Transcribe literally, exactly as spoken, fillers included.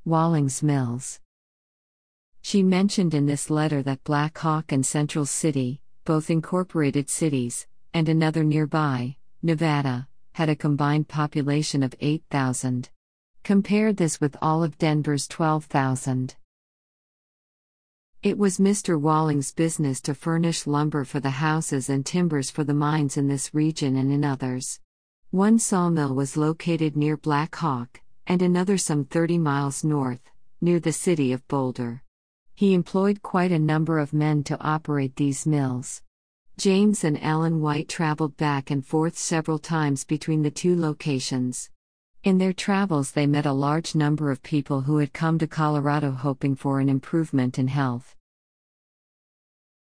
Wallings Mills. She mentioned in this letter that Black Hawk and Central City, both incorporated cities, and another nearby, Nevada, had a combined population of eight thousand. Compare this with all of Denver's twelve thousand. It was Mister Wallings' business to furnish lumber for the houses and timbers for the mines in this region and in others. One sawmill was located near Black Hawk, and another some thirty miles north, near the city of Boulder. He employed quite a number of men to operate these mills. James and Ellen White traveled back and forth several times between the two locations. In their travels they met a large number of people who had come to Colorado hoping for an improvement in health.